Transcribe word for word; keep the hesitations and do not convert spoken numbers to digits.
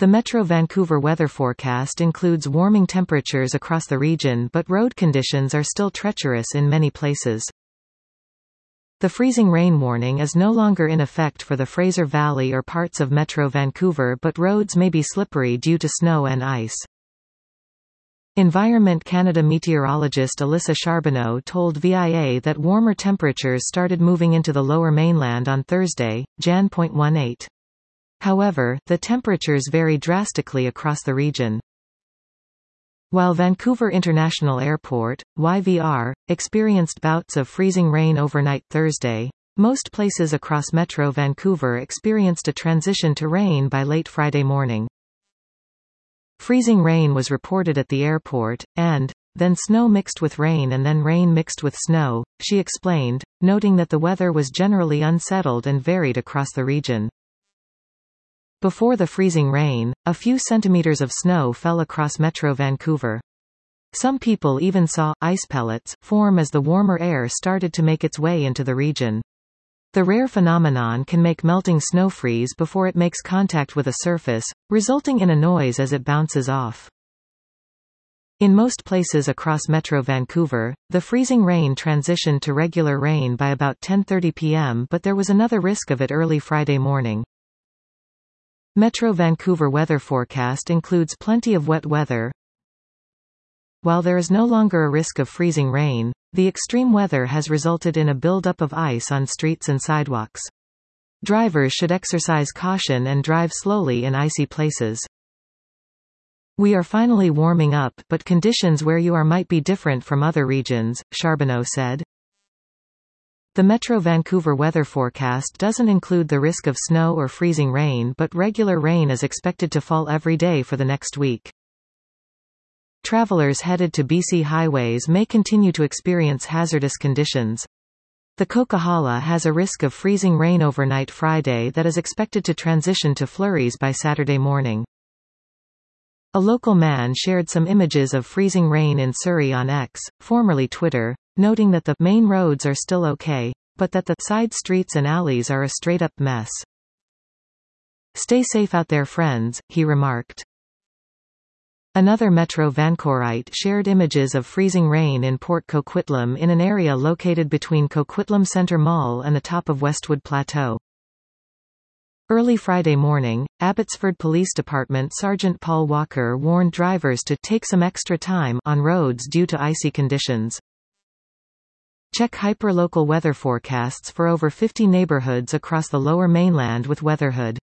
The Metro Vancouver weather forecast includes warming temperatures across the region, but road conditions are still treacherous in many places. The freezing rain warning is no longer in effect for the Fraser Valley or parts of Metro Vancouver, but roads may be slippery due to snow and ice. Environment Canada meteorologist Alyssa Charbonneau told V I A that warmer temperatures started moving into the Lower Mainland on Thursday, January eighteenth. However, the temperatures vary drastically across the region. While Vancouver International Airport, Y V R, experienced bouts of freezing rain overnight Thursday, most places across Metro Vancouver experienced a transition to rain by late Friday morning. Freezing rain was reported at the airport, and then snow mixed with rain and then rain mixed with snow, she explained, noting that the weather was generally unsettled and varied across the region. Before the freezing rain, a few centimeters of snow fell across Metro Vancouver. Some people even saw ice pellets form as the warmer air started to make its way into the region. The rare phenomenon can make melting snow freeze before it makes contact with a surface, resulting in a noise as it bounces off. In most places across Metro Vancouver, the freezing rain transitioned to regular rain by about ten thirty p m, but there was another risk of it early Friday morning. Metro Vancouver weather forecast includes plenty of wet weather. While there is no longer a risk of freezing rain, the extreme weather has resulted in a buildup of ice on streets and sidewalks. Drivers should exercise caution and drive slowly in icy places. We are finally warming up, but conditions where you are might be different from other regions, Charbonneau said. The Metro Vancouver weather forecast doesn't include the risk of snow or freezing rain, but regular rain is expected to fall every day for the next week. Travelers headed to B C highways may continue to experience hazardous conditions. The Coquihalla has a risk of freezing rain overnight Friday that is expected to transition to flurries by Saturday morning. A local man shared some images of freezing rain in Surrey on X, formerly Twitter, noting that the main roads are still okay, but that the side streets and alleys are a straight-up mess. "Stay safe out there, friends," he remarked. Another Metro Vancouveriite shared images of freezing rain in Port Coquitlam in an area located between Coquitlam Centre Mall and the top of Westwood Plateau. Early Friday morning, Abbotsford Police Department Sergeant Paul Walker warned drivers to take some extra time on roads due to icy conditions. Check hyperlocal weather forecasts for over fifty neighborhoods across the Lower Mainland with Weatherhood.